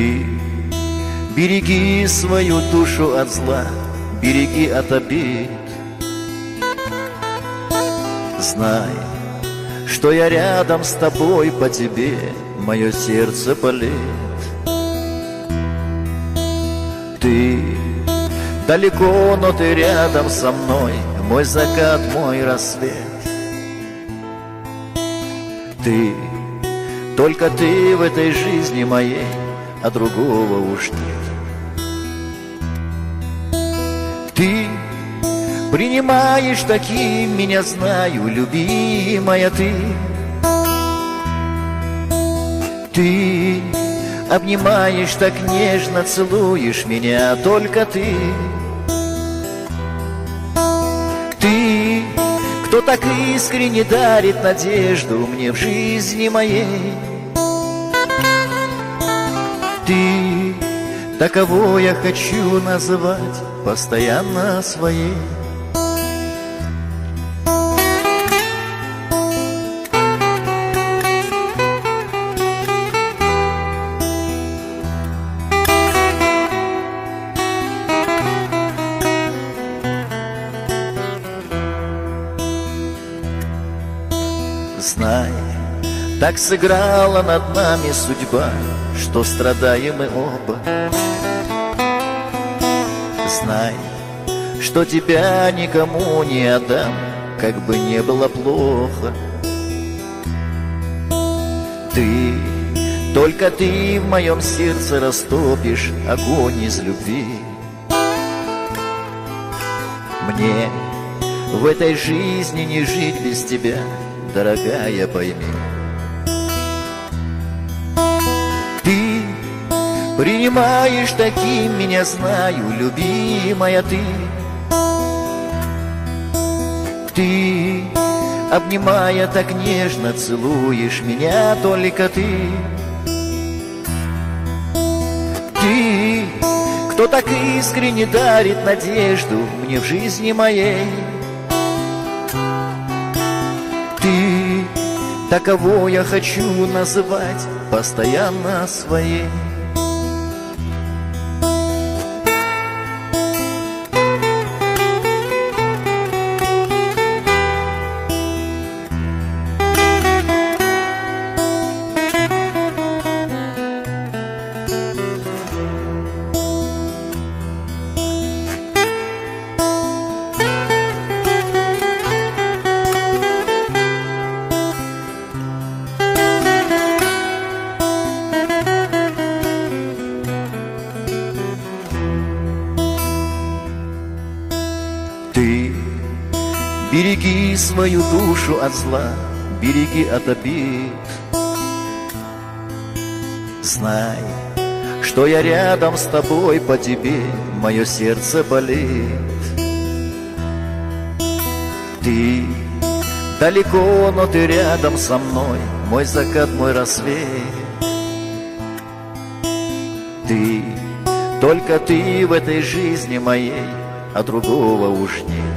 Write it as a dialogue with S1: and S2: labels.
S1: Ты береги свою душу от зла, береги от обид. Знай, что я рядом с тобой, по тебе мое сердце болит. Ты далеко, но ты рядом со мной, мой закат, мой рассвет. Ты, только ты в этой жизни моей, а другого уж нет. Ты принимаешь таким меня, знаю, любимая ты. Ты обнимаешь так нежно, целуешь меня, только ты. Ты, кто так искренне дарит надежду мне в жизни моей. Ты, таково я хочу называть постоянно своей. Знай, так сыграла над нами судьба, что страдаем мы оба. Знай, что тебя никому не отдам, как бы не было плохо. Ты, только ты в моем сердце растопишь огонь из любви. Мне в этой жизни не жить без тебя, дорогая, пойми. Ты принимаешь таким меня, знаю, любимая ты. Ты, обнимая так нежно, целуешь меня, только ты. Ты, кто так искренне дарит надежду мне в жизни моей. Ты, таково я хочу называть постоянно своей. Ты береги свою душу от зла, береги от обид. Знай, что я рядом с тобой, по тебе мое сердце болит. Ты далеко, но ты рядом со мной, мой закат, мой рассвет. Ты, только ты в этой жизни моей, а другого уж нет.